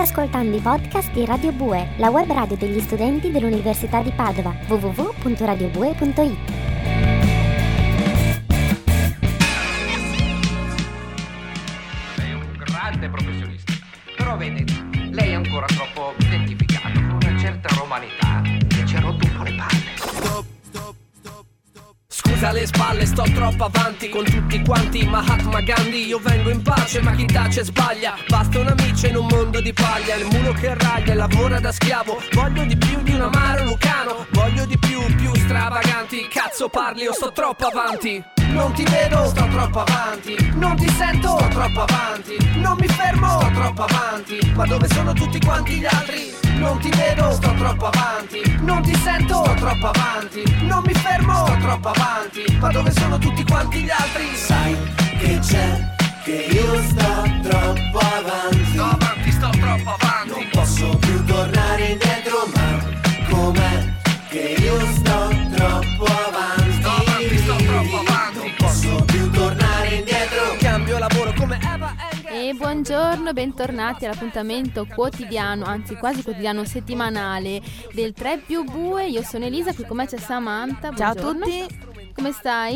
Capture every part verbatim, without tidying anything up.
ascoltando i podcast di Radio Bue, la web radio degli studenti dell'Università di Padova. w w w punto radio bue punto i t. Lei è un grande professionista, però vede, lei è ancora troppo identificato con una certa romanità che ci ha rotto un po' le palle. Stop, stop, stop, stop. Scusa le spalle, sto troppo avanti con tutti quanti Mahatma Gandhi. Io vengo in pace ma chi tace sbaglia. Basta un amico in un mondo di paglia. Il mulo che raglia lavora da schiavo. Voglio di più di un amaro lucano. Voglio di più, più stravaganti. Cazzo parli, io sto troppo avanti. Non ti vedo, sto troppo avanti. Non ti sento, sto troppo avanti. Non mi fermo, sto troppo avanti. Ma dove sono tutti quanti gli altri? Non ti vedo, sto troppo avanti. Non ti sento, sto troppo avanti. Non mi fermo, sto troppo avanti. Ma dove sono tutti quanti gli altri? Sai che c'è, che io sto troppo avanti. Sto avanti, sto troppo avanti. Non posso più tornare indietro, ma com'è che io sto troppo avanti? Sto avanti, sto troppo avanti. Non posso più tornare indietro. Cambio lavoro come Eva Engel. E buongiorno, bentornati all'appuntamento quotidiano, anzi quasi quotidiano settimanale del tre più Bue. Io sono Elisa, qui con me c'è Samantha. Ciao Buongiorno. a tutti. Come stai?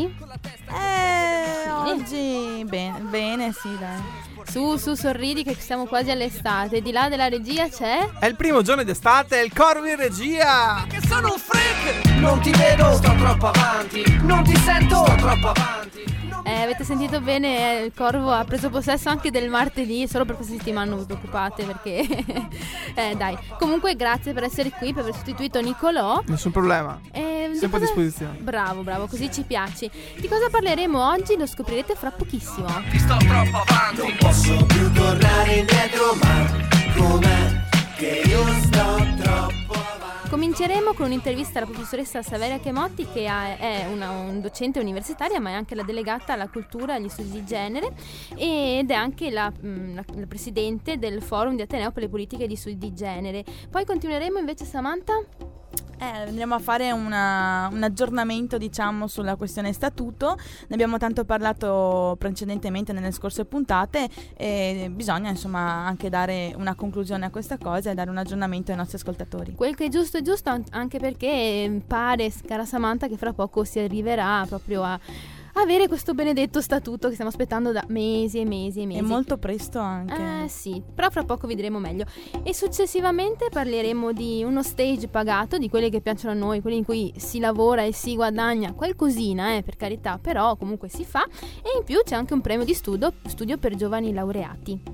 Eh, oggi bene, bene, sì, dai. Su, su, sorridi che siamo quasi all'estate. Di là della regia c'è... È il primo giorno d'estate, il Corvo in regia. Che sono un freak. Non ti vedo, sto troppo avanti. Non ti sento, sto troppo avanti. Eh, avete sentito bene, eh, il Corvo ha preso possesso anche del martedì. Solo per questa settimana non vi preoccupate perché... eh, dai. Comunque grazie per essere qui, per aver sostituito Nicolò. Nessun problema. Eh, Sempre a cosa... disposizione. Bravo, bravo, così ci piaci. Di cosa parleremo oggi lo scoprirete fra pochissimo. Ti sto troppo avanti. Non posso più tornare indietro, ma com'è che io sto troppo avanti? Cominceremo con un'intervista alla professoressa Saveria Chemotti, che è una un docente universitaria ma è anche la delegata alla cultura e agli studi di genere ed è anche la, la, la presidente del forum di Ateneo per le politiche di studi di genere. Poi continueremo invece, Samantha? Eh, andremo a fare una, un aggiornamento, diciamo, sulla questione statuto. Ne abbiamo tanto parlato precedentemente nelle scorse puntate e bisogna insomma anche dare una conclusione a questa cosa e dare un aggiornamento ai nostri ascoltatori. Quel che è giusto è giusto, anche perché pare, cara Samantha, che fra poco si arriverà proprio a avere questo benedetto statuto che stiamo aspettando da mesi e mesi e mesi. E molto presto anche. Eh sì, però fra poco vedremo meglio. E successivamente parleremo di uno stage pagato, di quelli che piacciono a noi, quelli in cui si lavora e si guadagna qualcosina, eh, per carità, però comunque si fa. E in più c'è anche un premio di studio, studio per giovani laureati.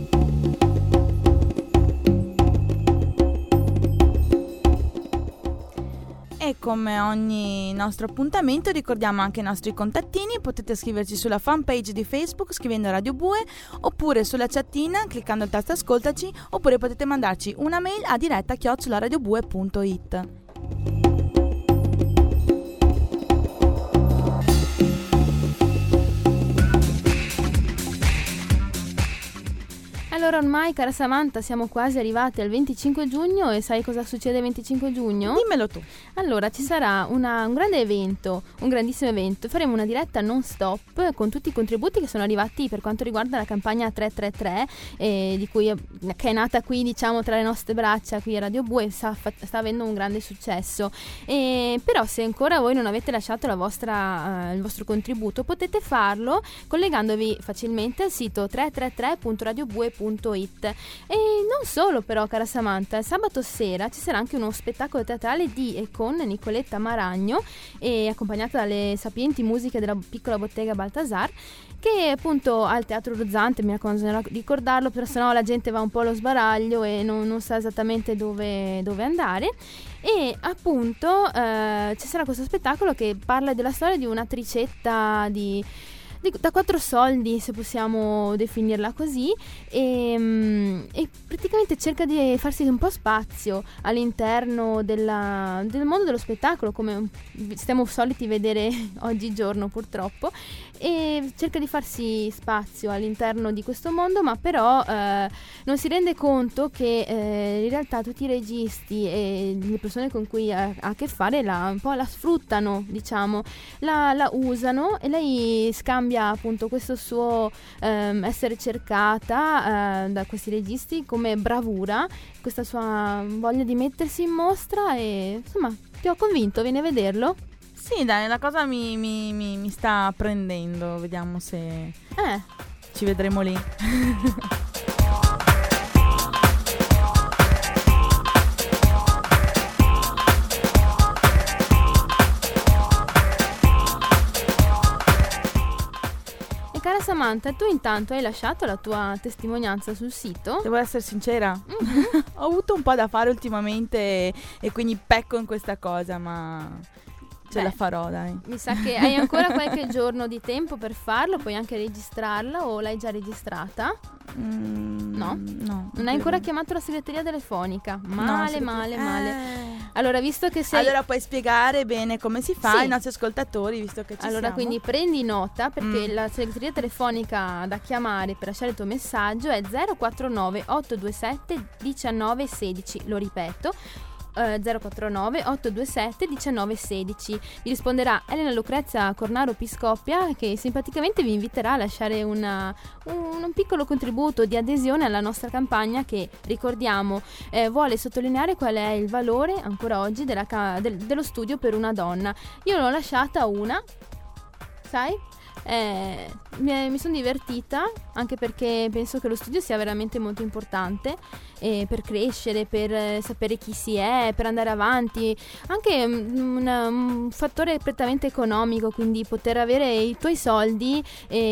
E come ogni nostro appuntamento ricordiamo anche i nostri contattini. Potete scriverci sulla fanpage di Facebook scrivendo Radio Bue, oppure sulla chattina cliccando il tasto ascoltaci, oppure potete mandarci una mail a diretta chiocciola radiobue punto it. Allora ormai, cara Samantha, siamo quasi arrivati al venticinque giugno e sai cosa succede il venticinque giugno? Dimmelo tu. Allora ci sarà una, un grande evento, un grandissimo evento. Faremo una diretta non stop con tutti i contributi che sono arrivati per quanto riguarda la campagna tre tre tre, eh, di cui, che è nata qui, diciamo, tra le nostre braccia qui a Radio Bue e sta, sta avendo un grande successo. E, però se ancora voi non avete lasciato la vostra, uh, il vostro contributo, potete farlo collegandovi facilmente al sito tre tre tre punto radiobue punto it. E non solo, però, cara Samantha, sabato sera ci sarà anche uno spettacolo teatrale di e con Nicoletta Maragno, e accompagnata dalle sapienti musiche della piccola bottega Baltasar, che appunto al Teatro Ruzzante, mi raccomando, bisogna ricordarlo, però sennò la gente va un po' allo sbaraglio e non, non sa esattamente dove, dove andare. E appunto eh, ci sarà questo spettacolo che parla della storia di un'attricetta di da quattro soldi, se possiamo definirla così, e, e praticamente cerca di farsi un po' spazio all'interno della, del mondo dello spettacolo, come stiamo soliti vedere oggigiorno purtroppo, e cerca di farsi spazio all'interno di questo mondo, ma però eh, non si rende conto che eh, in realtà tutti i registi e le persone con cui ha, ha a che fare la, un po' la sfruttano, diciamo, la, la usano, e lei scambia cambia appunto questo suo ehm, essere cercata eh, da questi registi come bravura, questa sua voglia di mettersi in mostra, e insomma ti ho convinto, vieni a vederlo? Sì, dai, la cosa mi, mi, mi, mi sta prendendo, vediamo se Eh, ci vedremo lì. e cara Samantha, tu intanto hai lasciato la tua testimonianza sul sito? Devo essere sincera, ho avuto un po' da fare ultimamente e, e quindi pecco in questa cosa, ma ce Beh, la farò, dai. Mi sa che hai ancora qualche giorno di tempo per farlo, puoi anche registrarla, o l'hai già registrata? Mm, No? No. Non hai ancora chiamato la segreteria telefonica? Male, No, male, eh. male. Allora, visto che sei... Allora puoi spiegare bene come si fa Sì. ai nostri ascoltatori, visto che ci Allora, siamo? quindi prendi nota, perché Mm. la segreteria telefonica da chiamare per lasciare il tuo messaggio è zero quattro nove otto due sette uno nove uno sei. Lo ripeto, eh, zero quattro nove otto due sette uno nove uno sei. Vi risponderà Elena Lucrezia Cornaro Piscoppia, che simpaticamente vi inviterà a lasciare una, un, un piccolo contributo di adesione alla nostra campagna, che, ricordiamo, eh, vuole sottolineare qual è il valore ancora oggi della ca- del- dello studio per una donna. Io l'ho lasciata una, sai? Eh, mi, mi sono divertita, anche perché penso che lo studio sia veramente molto importante, eh, per crescere, per eh, sapere chi si è, per andare avanti, anche mm, un, un fattore prettamente economico, quindi poter avere i tuoi soldi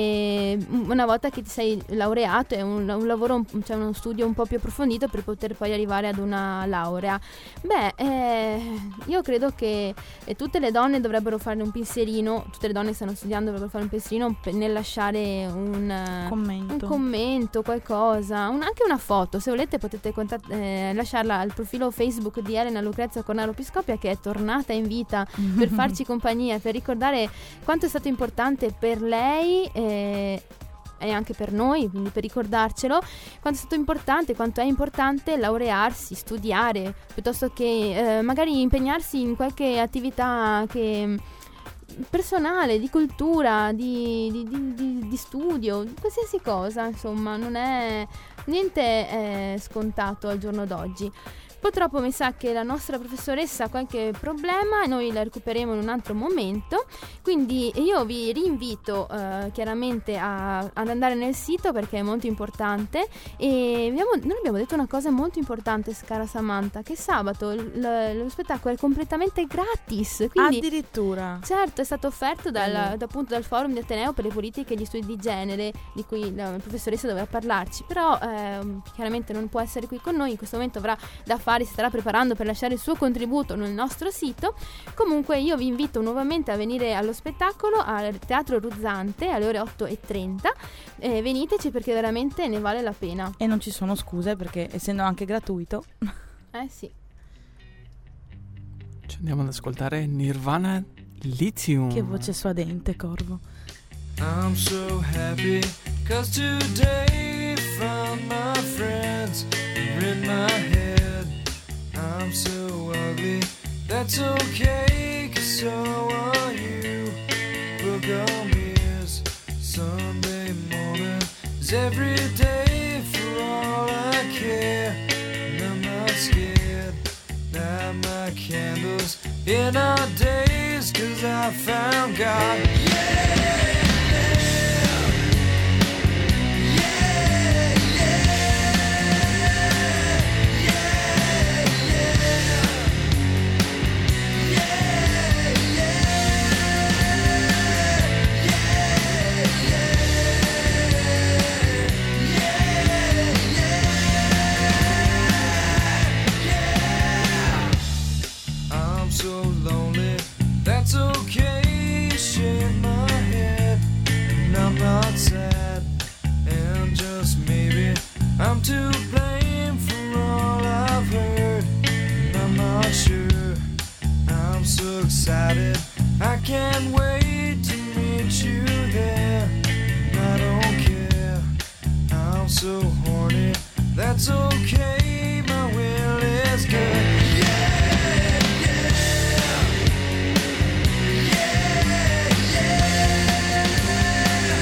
eh, una volta che ti sei laureato è un, un lavoro, cioè uno studio un po' più approfondito per poter poi arrivare ad una laurea. Beh, eh, io credo che eh, tutte le donne dovrebbero fare un pensierino, tutte le donne che stanno studiando dovrebbero fare un pensierino per- nel lasciare un eh, Commento. un commento, qualcosa, un- anche una foto. Se volete potete contat- eh, lasciarla al profilo Facebook di Elena Lucrezia Cornaro Piscoppia, che è tornata in vita per farci compagnia, per ricordare quanto è stato importante per lei eh, e anche per noi, quindi per ricordarcelo quanto è stato importante, quanto è importante laurearsi, studiare, piuttosto che eh, magari impegnarsi in qualche attività che personale, di cultura, di, di, di, di, di studio, qualsiasi cosa, insomma, non è niente è scontato al giorno d'oggi. Purtroppo mi sa che la nostra professoressa ha qualche problema e noi la recupereremo in un altro momento, quindi io vi rinvito eh, chiaramente a, ad andare nel sito, perché è molto importante. E abbiamo, noi abbiamo detto una cosa molto importante, cara Samantha, che sabato l- l- lo spettacolo è completamente gratis, quindi Addirittura. certo, è stato offerto dal, Mm. da, appunto dal Forum di Ateneo per le politiche e gli studi di genere, di cui la professoressa doveva parlarci, però ehm, chiaramente non può essere qui con noi, in questo momento avrà da fare, si starà preparando per lasciare il suo contributo nel nostro sito. Comunque io vi invito nuovamente a venire allo spettacolo al Teatro Ruzzante alle ore otto e trenta, eh, veniteci perché veramente ne vale la pena. E non ci sono scuse, perché essendo anche gratuito. Eh sì. Ci andiamo ad ascoltare Nirvana Lithium. Che voce suadente, Corvo. I'm so happy cause today found my friends are in my head. I'm so ugly, that's okay cause so are you. Book on mirrors, Sunday morning is every day for all I care. And I'm not scared, light my candles in our days cause I found God. Yeah! So lonely, that's okay. Shake my head, and I'm not sad. And just maybe I'm to blame for all I've heard. And I'm not sure. I'm so excited, I can't wait to meet you there. And I don't care. I'm so horny, that's okay. My will is good. Yeah.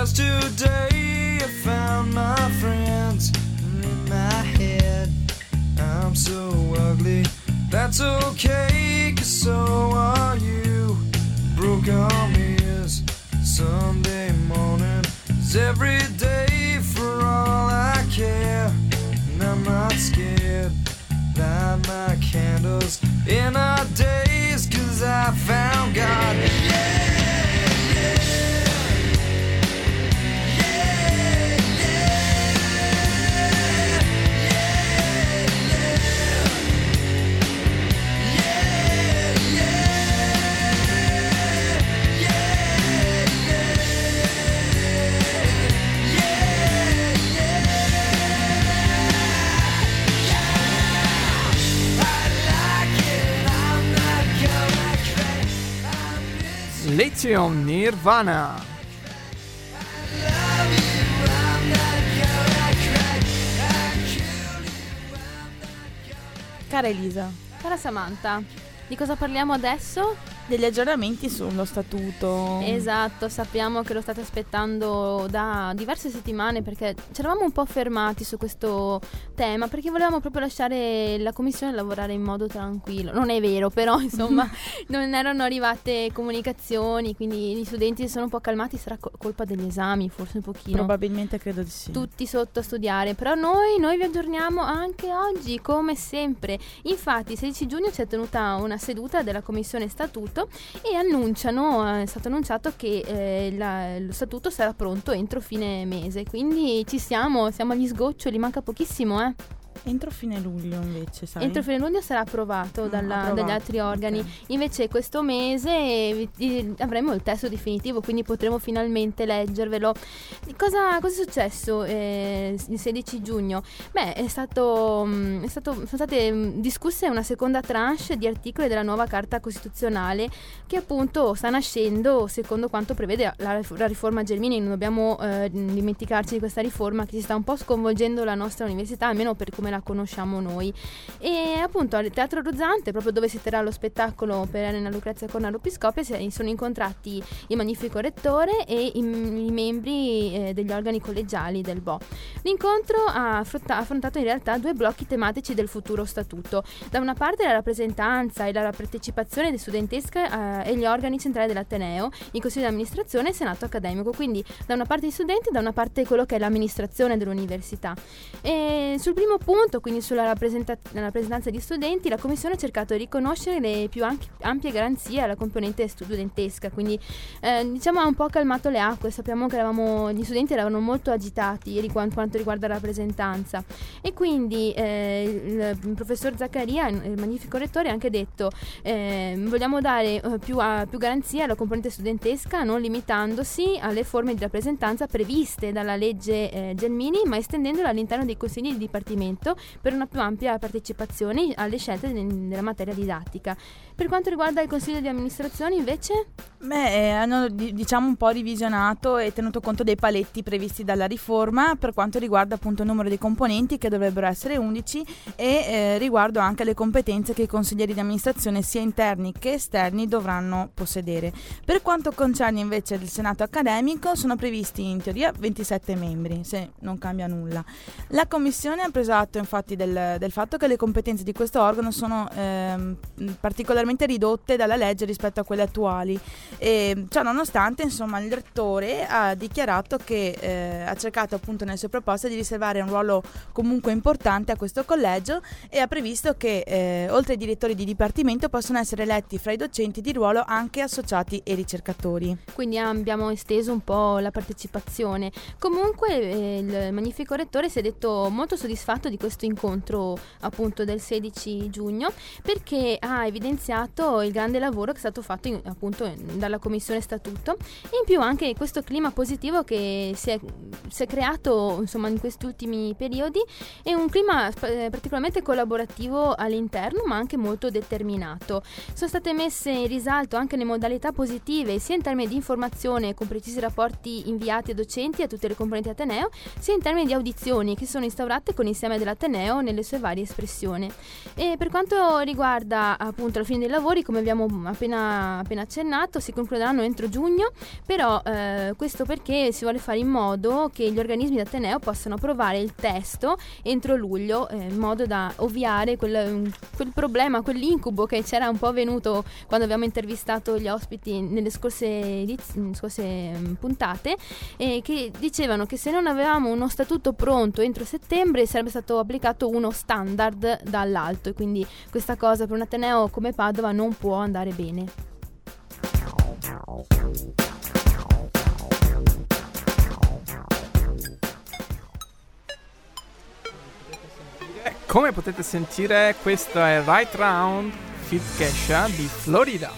'cause today I found my friends in my head. I'm so ugly, that's okay, 'cause so are you. Broke arm is Sunday morning, is every day for all I care. And I'm not scared, light my candles in our days, 'cause I found God. Yeah! Lithium, Nirvana. Cara Elisa, Cara Samantha, di cosa parliamo adesso? degli aggiornamenti sullo statuto. Esatto, sappiamo che lo state aspettando da diverse settimane, perché ci eravamo un po' fermati su questo tema, perché volevamo proprio lasciare la commissione lavorare in modo tranquillo. Non è vero, però insomma non erano arrivate comunicazioni, quindi gli studenti si sono un po' calmati. Sarà co- colpa degli esami, forse un pochino. Probabilmente credo di sì. Tutti sotto a studiare, però noi, noi vi aggiorniamo anche oggi come sempre. Infatti il sedici giugno si è tenuta una seduta della commissione statuto e annunciano, è stato annunciato che eh, la, lo statuto sarà pronto entro fine mese, quindi ci siamo, siamo agli sgoccioli, manca pochissimo, eh. Entro fine luglio invece, sai? Entro fine luglio sarà approvato, Ah, dalla- approvato, dagli altri organi. ok. Invece questo mese eh, vi- avremo il testo definitivo, quindi potremo finalmente leggervelo. Cosa, cosa è successo eh, il sedici giugno? Beh, è stato, mh, è stato sono state mh, discusse una seconda tranche di articoli della nuova Carta Costituzionale, che appunto sta nascendo secondo quanto prevede la, la riforma Gelmini. Non dobbiamo eh, dimenticarci di questa riforma che si sta un po' sconvolgendo la nostra università, almeno per come la conosciamo noi. E appunto al Teatro Ruzzante, proprio dove si terrà lo spettacolo per Elena Lucrezia Cornaro Piscopi, si sono incontrati il magnifico rettore e i, i membri eh, degli organi collegiali del B O. L'incontro ha affronta- affrontato in realtà due blocchi tematici del futuro statuto. Da una parte la rappresentanza e la partecipazione di studentesca eh, e gli organi centrali dell'Ateneo, il consiglio di amministrazione e il senato accademico, quindi da una parte gli studenti, da una parte quello che è l'amministrazione dell'università. E sul primo punto, quindi sulla rappresenta- la rappresentanza di studenti, la commissione ha cercato di riconoscere le più anche- ampie garanzie alla componente studentesca, quindi eh, diciamo ha un po' calmato le acque. Sappiamo che eravamo, gli studenti erano molto agitati per quanto riguarda la rappresentanza, e quindi eh, il professor Zaccaria, il magnifico rettore, ha anche detto eh, vogliamo dare eh, più, a, più garanzie alla componente studentesca, non limitandosi alle forme di rappresentanza previste dalla legge eh, Gelmini, ma estendendola all'interno dei consigli di dipartimento per una più ampia partecipazione alle scelte de- della materia didattica. Per quanto riguarda il consiglio di amministrazione invece? Beh, eh, hanno di- diciamo un po' revisionato e tenuto conto dei paletti previsti dalla riforma per quanto riguarda appunto il numero dei componenti, che dovrebbero essere undici, e eh, riguardo anche alle competenze che i consiglieri di amministrazione sia interni che esterni dovranno possedere. Per quanto concerne invece il senato accademico, sono previsti in teoria ventisette membri, se non cambia nulla. La commissione ha preso atto infatti del, del fatto che le competenze di questo organo sono ehm, particolarmente ridotte dalla legge rispetto a quelle attuali, e ciò nonostante insomma il rettore ha dichiarato che eh, ha cercato appunto nelle sue proposte di riservare un ruolo comunque importante a questo collegio, e ha previsto che eh, oltre ai direttori di dipartimento possono essere eletti fra i docenti di ruolo anche associati e ricercatori. Quindi abbiamo esteso un po' la partecipazione. Comunque eh, il magnifico rettore si è detto molto soddisfatto di questo incontro appunto del sedici giugno, perché ha evidenziato il grande lavoro che è stato fatto in, appunto in, dalla commissione statuto, e in più anche questo clima positivo che si è, si è creato insomma in questi ultimi periodi, è un clima eh, particolarmente collaborativo all'interno, ma anche molto determinato. Sono state messe in risalto anche le modalità positive sia in termini di informazione con precisi rapporti inviati ai docenti e a tutte le componenti Ateneo, sia in termini di audizioni che sono instaurate con l'insieme della dell'Ateneo nelle sue varie espressioni. E per quanto riguarda appunto la fine dei lavori, come abbiamo appena, appena accennato, si concluderanno entro giugno, però eh, questo perché si vuole fare in modo che gli organismi d'Ateneo possano approvare il testo entro luglio, eh, in modo da ovviare quel, quel problema, quell'incubo che c'era un po' venuto quando abbiamo intervistato gli ospiti nelle scorse, ediz- scorse um, puntate, eh, che dicevano che se non avevamo uno statuto pronto entro settembre sarebbe stato applicato uno standard dall'alto, e quindi questa cosa per un Ateneo come Padova non può andare bene. Come potete sentire, questo è Right Round Fit Kesha di Florida.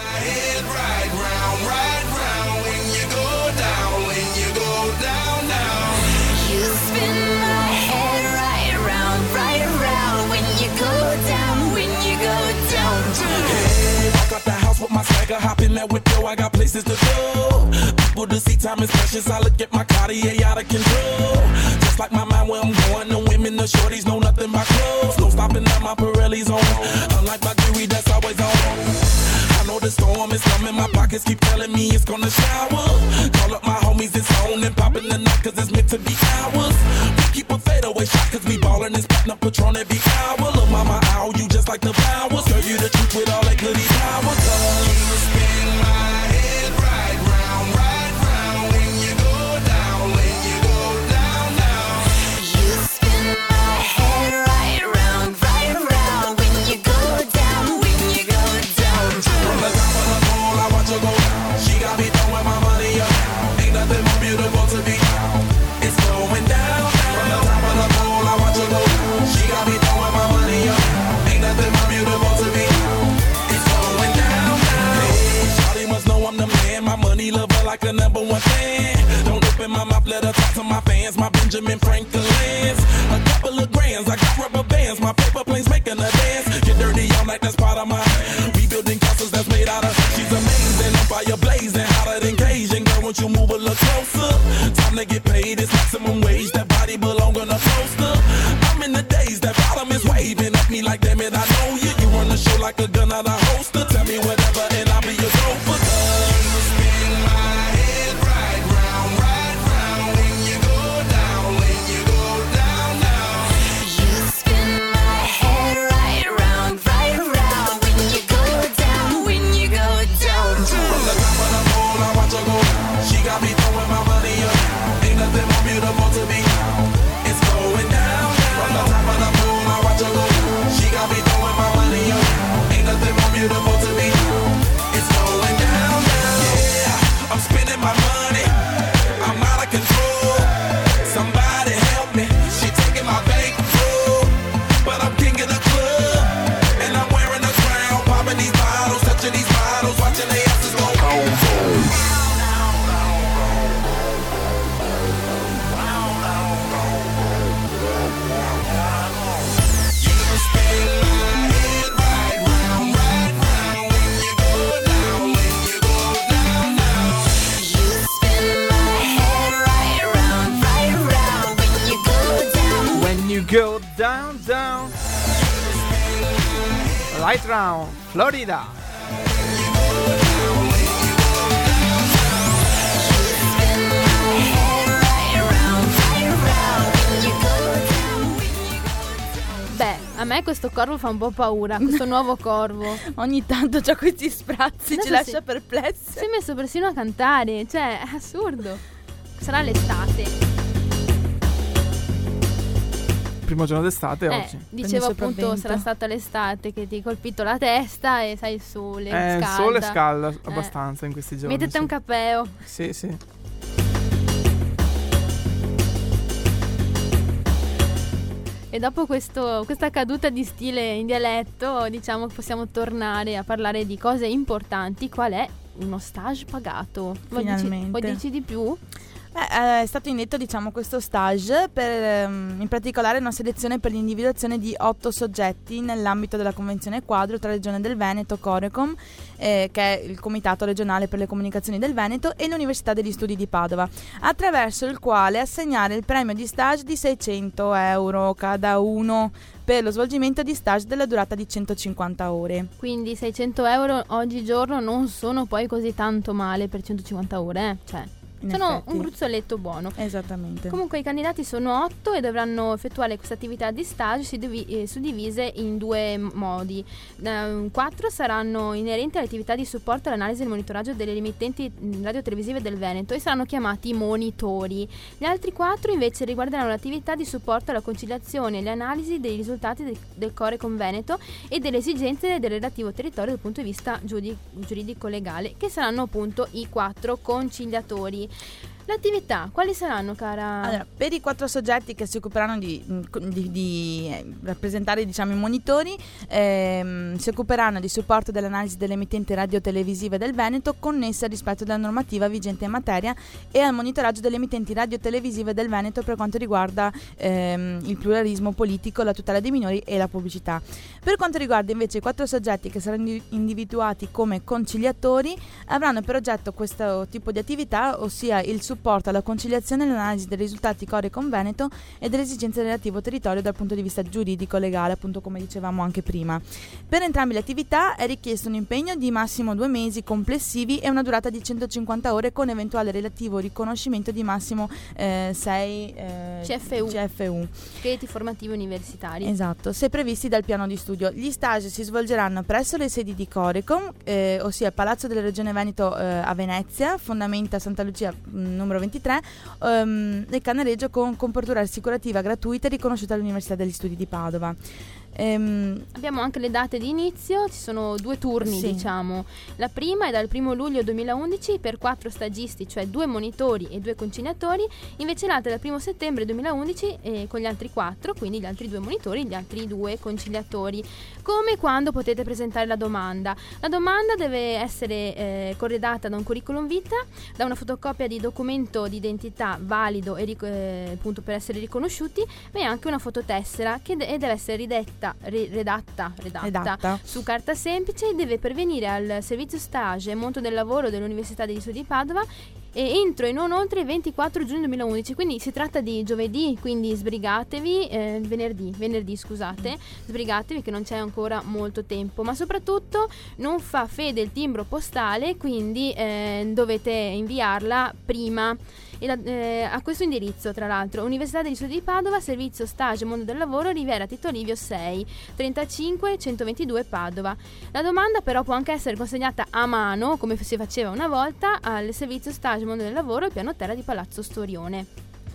With my swagger, hop in that window, I got places to go. People to see, time is precious. I look at my Cartier out of control. Just like my mind where I'm going, the women, the shorties know nothing but clothes. No stopping at my Pirelli's on. Unlike my jewelry, that's always on. I know the storm is coming, my pockets keep telling me it's gonna shower. Call up my homies, it's on and popping the night, cause it's meant to be ours. We keep a fadeaway shot, cause we ballin' and spittin' up Patron every hour. Look, mama, ow, you just like the flowers. Girl, you the truth with all that goody power. You spin my head right round, right round. When you go down, when you go down, down. You spin my head right round, right round. When you go down, when you go down, down. From the top of the pole, I watch her go down. She got me throwing my money up. Ain't nothing more beautiful to be. It's going down, down. From the top of the pole, I watch her go down. She got me throwing my money up. Ain't nothing more beautiful to be. It's going down, down. Hey, Shawty must know I'm the man. My money lover like a number one fan. Don't open my mouth, let her talk to my fans. My Benjamin Franklin's. A couple of grands, I got rubber bands. My paper planes making a dance. Get dirty all night, that's part of my rebuilding castles that's made out of. She's amazing, I'm fire blazing, hotter than Cajun. Girl, won't you move a little closer? Time to get paid, it's maximum wage. That body belong on a poster. I'm in the days, that bottom is waving at me like, damn it, I know you. You run the show like a gun out of holster. Tell me whatever and I'll be your gopher. You spin my head right round, right round. When you go down, when you go down, down. You spin my head right round, right round. When you go down, when you go down, down. From the top of the pole, I watch her go down. She got me throwing my money up. Ain't nothing more beautiful to be. It's going down, down. From the top of the pole, I watch her go down. She got me throwing my money up. Ain't nothing more beautiful to be. It's going down, down. Yeah, I'm spending my money. I'm out of control. Somebody help me. She taking my bankroll, but I'm king of the club, and I'm wearing a crown, popping these bottles, touching these bottles, watching the asses go boom, boom. You spin my head right round, right round. When you go down, when you go down, down. You spin my head right round, right round. When you go down. When you go down, down. Right Round, Florida. Beh, a me questo corvo fa un po' paura, questo nuovo corvo. Ogni tanto c'ha questi sprazzi, Adesso ci lascia si- perplessi. Si è messo persino a cantare, cioè è assurdo. Sarà l'estate. Primo giorno d'estate Eh, oggi. dicevo il appunto sopravvento. sarà stata l'estate che ti ha colpito la testa e sai il sole, Eh, il scalda. sole scalda Eh. abbastanza in questi giorni. Mettete sì. un capeo. Sì, sì. E dopo questo, questa caduta di stile in dialetto, diciamo che possiamo tornare a parlare di cose importanti. Qual è uno stage pagato? Vuoi dici- Finalmente. Vuoi dici di più? Beh, è stato indetto, diciamo, questo stage per, in particolare, una selezione per l'individuazione di otto soggetti nell'ambito della convenzione quadro tra Regione del Veneto, Corecom, eh, che è il Comitato regionale per le comunicazioni del Veneto, e l'Università degli Studi di Padova, attraverso il quale assegnare il premio di stage di seicento euro cada uno per lo svolgimento di stage della durata di centocinquanta ore. Quindi seicento euro oggigiorno non sono poi così tanto male per centocinquanta ore, eh? Cioè, In sono effetti. un gruzzoletto buono. Esattamente. Comunque i candidati sono otto e dovranno effettuare questa attività di stage suddivi- eh, suddivise in due m- modi. Uh, quattro saranno inerenti all'attività di supporto all'analisi e al monitoraggio delle emittenti radiotelevisive del Veneto e saranno chiamati monitori. Gli altri quattro invece riguarderanno l'attività di supporto alla conciliazione e le analisi dei risultati del, del Corecom Veneto e delle esigenze del relativo territorio dal punto di vista giudi- giuridico-legale, che saranno appunto i quattro conciliatori. L'attività, quali saranno, cara? Allora, per i quattro soggetti che si occuperanno di, di, di eh, rappresentare, diciamo, i monitori, ehm, si occuperanno di supporto dell'analisi delle emittenti radiotelevisive del Veneto connesse al rispetto della normativa vigente in materia e al monitoraggio delle emittenti radiotelevisive del Veneto per quanto riguarda ehm, il pluralismo politico, la tutela dei minori e la pubblicità. Per quanto riguarda invece i quattro soggetti che saranno individuati come conciliatori, avranno per oggetto questo tipo di attività, ossia il supporto supporto alla conciliazione e l'analisi dei risultati Corecom Veneto e delle esigenze del relativo territorio dal punto di vista giuridico-legale, appunto come dicevamo anche prima. Per entrambe le attività è richiesto un impegno di massimo due mesi complessivi e una durata di centocinquanta ore con eventuale relativo riconoscimento di massimo eh, sei eh, C F U. C F U. Crediti formativi universitari. Esatto, se previsti dal piano di studio. Gli stage si svolgeranno presso le sedi di Corecom, eh, ossia il Palazzo della Regione Veneto eh, a Venezia, Fondamenta Santa Lucia mh, numero ventitré, um, nel Cannareggio, con copertura assicurativa gratuita riconosciuta all'Università degli Studi di Padova. Ehm, Abbiamo anche le date di inizio, ci sono due turni, sì. diciamo. La prima è dal primo luglio duemilaundici per quattro stagisti, cioè due monitori e due conciliatori, invece l'altra è dal primo settembre duemilaundici eh, con gli altri quattro, quindi gli altri due monitori e gli altri due conciliatori. Come e quando potete presentare la domanda? La domanda deve essere eh, corredata da un curriculum vitae, da una fotocopia di documento di identità valido e ric- eh, appunto per essere riconosciuti, ma anche una fototessera che de- deve essere ridetta Re- redatta, redatta, Redatta. su carta semplice e deve pervenire al servizio stage e mondo del lavoro dell'Università degli Studi di Padova e entro e non oltre il ventiquattro giugno duemilaundici, quindi si tratta di giovedì, quindi sbrigatevi, eh, venerdì, venerdì scusate, sbrigatevi che non c'è ancora molto tempo, ma soprattutto non fa fede il timbro postale, quindi eh, dovete inviarla prima. E la, eh, a questo indirizzo, tra l'altro, Università degli Studi di Padova, servizio stage mondo del lavoro, Riviera Tito Livio sei, trentacinque centoventidue Padova. La domanda però può anche essere consegnata a mano, come si faceva una volta, al servizio stage mondo del lavoro al piano terra di Palazzo Storione.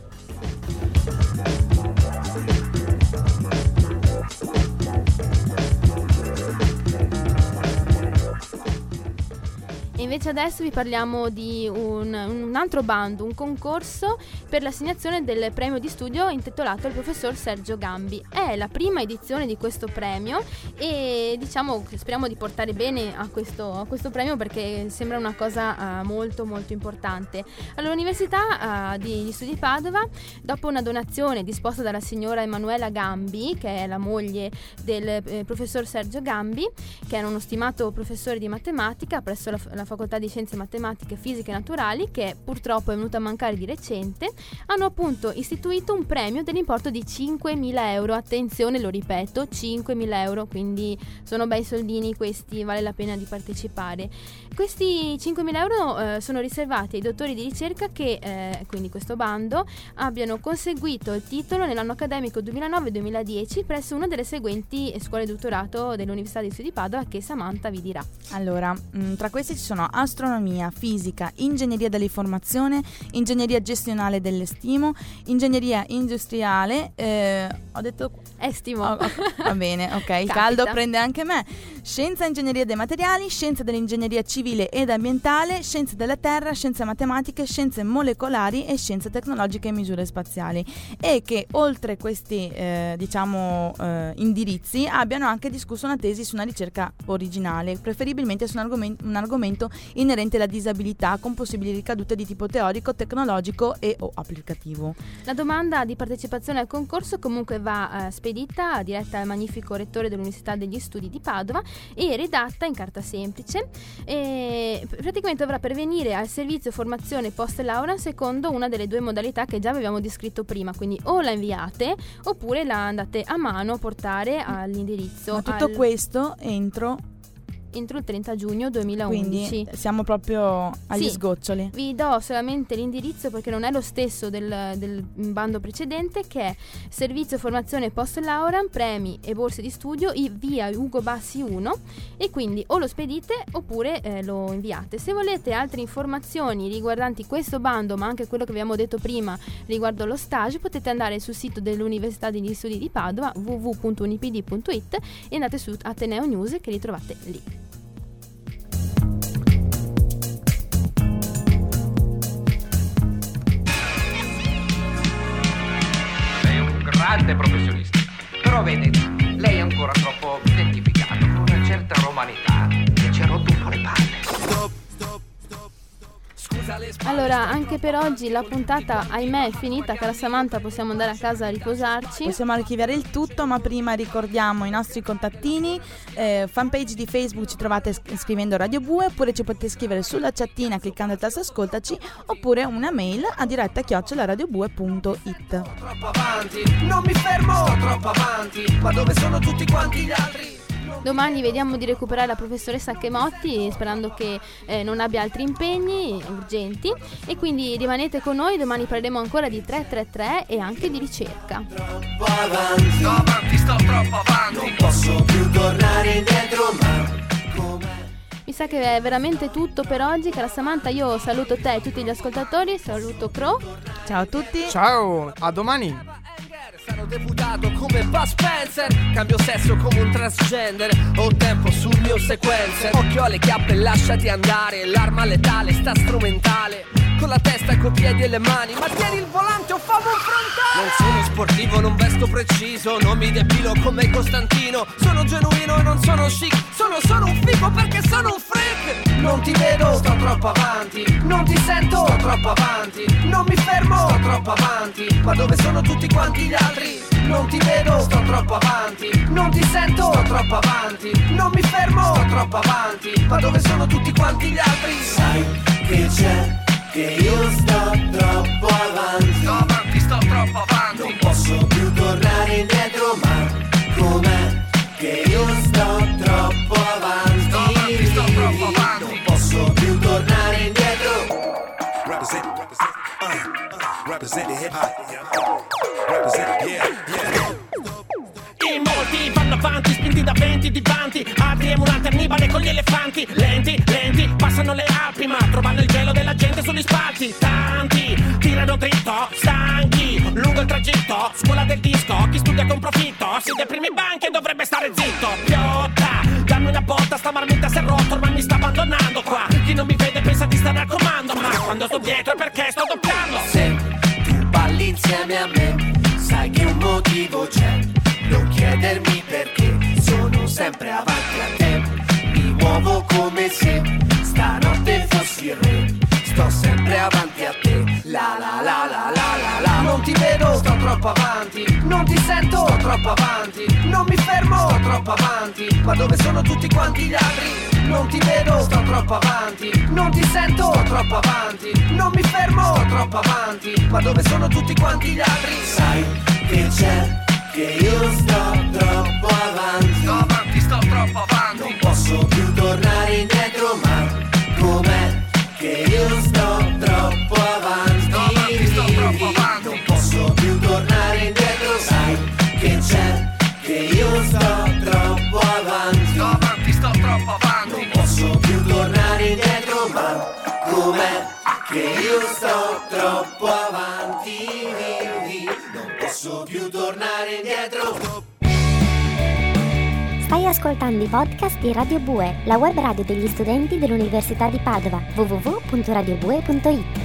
E invece adesso vi parliamo di un, un altro bando, un concorso per l'assegnazione del premio di studio intitolato al professor Sergio Gambi. È la prima edizione di questo premio e diciamo che speriamo di portare bene a questo, a questo premio perché sembra una cosa uh, molto molto importante. All'Università uh, degli Studi di Padova, dopo una donazione disposta dalla signora Emanuela Gambi, che è la moglie del eh, professor Sergio Gambi, che era uno stimato professore di matematica presso la, la Facoltà di Scienze Matematiche, Fisiche e Naturali, che purtroppo è venuto a mancare di recente, hanno appunto istituito un premio dell'importo di cinquemila euro. Attenzione, lo ripeto, cinquemila euro, quindi sono bei soldini questi, vale la pena di partecipare. Questi cinquemila euro eh, sono riservati ai dottori di ricerca che, eh, quindi questo bando, abbiano conseguito il titolo nell'anno accademico duemilanove duemiladieci presso una delle seguenti scuole di dottorato dell'Università degli Studi di Padova, che Samantha vi dirà. Allora, mh, tra questi ci sono astronomia, fisica, ingegneria dell'informazione, ingegneria gestionale dell'estimo, ingegneria industriale, eh, ho detto estimo, oh, oh, va bene, ok, il caldo prende anche me, scienza e ingegneria dei materiali, scienza dell'ingegneria civile ed ambientale, scienze della terra, scienze matematiche, scienze molecolari e scienze tecnologiche e misure spaziali, e che oltre questi eh, diciamo eh, indirizzi abbiano anche discusso una tesi su una ricerca originale, preferibilmente su un, argomento, un argomento inerenti alla disabilità con possibili ricadute di tipo teorico, tecnologico e o applicativo. La domanda di partecipazione al concorso comunque va eh, spedita, diretta al magnifico rettore dell'Università degli Studi di Padova e redatta in carta semplice, e praticamente dovrà pervenire al servizio formazione post laurea secondo una delle due modalità che già avevamo descritto prima, quindi o la inviate oppure la andate a mano a portare all'indirizzo. Ma tutto al... questo entro entro il trenta giugno duemilaundici. Quindi siamo proprio agli sì, sgoccioli. Vi do solamente l'indirizzo perché non è lo stesso del, del bando precedente, che è servizio formazione post laurea, premi e borse di studio i via Ugo Bassi uno, e quindi o lo spedite oppure eh, lo inviate. Se volete altre informazioni riguardanti questo bando, ma anche quello che abbiamo detto prima riguardo lo stage, potete andare sul sito dell'Università degli Studi di Padova w w w punto unipd punto it e andate su Ateneo News che li trovate lì. Grande professionista, però vede, lei è ancora troppo identificato con una certa romanità e ci ha rotto un po' le palle. Stop, stop, stop, stop. Allora, anche per oggi la puntata, ahimè, è finita. Cara Samantha, possiamo andare a casa a riposarci. Possiamo archiviare il tutto, ma prima ricordiamo i nostri contattini. eh, fanpage di Facebook ci trovate scrivendo Radio Bue, oppure ci potete scrivere sulla chattina cliccando il tasto ascoltaci, oppure una mail a diretta chiocciola radiobue punto it. Sto troppo avanti, non mi fermo, sto troppo avanti, ma dove sono tutti quanti gli altri? Domani vediamo di recuperare la professoressa Chemotti, sperando che eh, non abbia altri impegni urgenti, e quindi rimanete con noi. Domani parleremo ancora di tre tre tre e anche di ricerca. Troppo avanti, sto avanti, sto troppo avanti, non posso più tornare indietro, ma com'è? Mi sa che è veramente tutto per oggi, cara Samantha. Io saluto te e tutti gli ascoltatori, saluto Crow. Ciao a tutti. Ciao, a domani. Sarò deputato come Bud Spencer, cambio sesso come un transgender, ho tempo sul mio sequencer. Occhio alle chiappe, lasciati andare, l'arma letale sta strumentale, con la testa, coi piedi e le mani, ma tieni il volante o fammi un frontale. Non sono sportivo, non vesto preciso, non mi depilo come Costantino, sono genuino e non sono chic, sono solo un figo perché sono un freak. Non ti vedo, sto troppo avanti, non ti sento, sto troppo avanti, non mi fermo, sto troppo avanti, ma dove sono tutti quanti gli altri? Non ti vedo, sto troppo avanti, non ti sento, sto troppo avanti, non mi fermo, sto troppo avanti, ma dove sono tutti quanti gli altri? Sai che c'è, che io sto troppo avanti, sto avanti, sto troppo avanti, non posso più tornare indietro, ma com'è che io sto troppo avanti, sto avanti, sto troppo avanti, non posso più tornare indietro. Represent, represent, uh, uh, represent the hip hop. Represent, yeah, yeah. In molti vanno avanti, spinti da venti divanti, altri emulati Annibale con gli elefanti. Lenti, lenti, passano le Alpi, ma trovano il gelo della gente sugli spalti. Tanti tirano dritto, stanchi, lungo il tragitto, scuola del disco, chi studia con profitto, siede ai primi banchi e dovrebbe stare zitto. Piotta, dammi una botta, sta marmita si è rotto, ormai mi sta abbandonando qua. Chi non mi vede pensa di stare al comando, ma quando sto dietro è perché sto doppiando. Se tu balli insieme a me, sai che un motivo c'è, non chiedermi perché, sono sempre avanti a te, mi muovo come se stanotte fossi il re, sto sempre avanti a te, la la la la la la la. Non ti vedo, sto troppo avanti, non ti sento, sto troppo avanti, non mi fermo, sto troppo avanti, ma dove sono tutti quanti gli altri? Non ti vedo, sto troppo avanti, non ti sento, sto troppo avanti, non mi fermo, sto troppo avanti, ma dove sono tutti quanti gli altri? Sai che c'è, che io sto troppo avanti, sto avanti, sto troppo avanti, non posso più tornare indietro, ma com'è che io sto troppo avanti, sto avanti, sto troppo avanti, non posso più tornare indietro. Sai che c'è, che io sto troppo avanti, sto avanti, sto troppo avanti, non posso più tornare indietro, ma com'è che io sto troppo avanti, non posso più tornare indietro. Stai ascoltando i podcast di Radio Bue, la web radio degli studenti dell'Università di Padova. w w w punto radiobue punto it.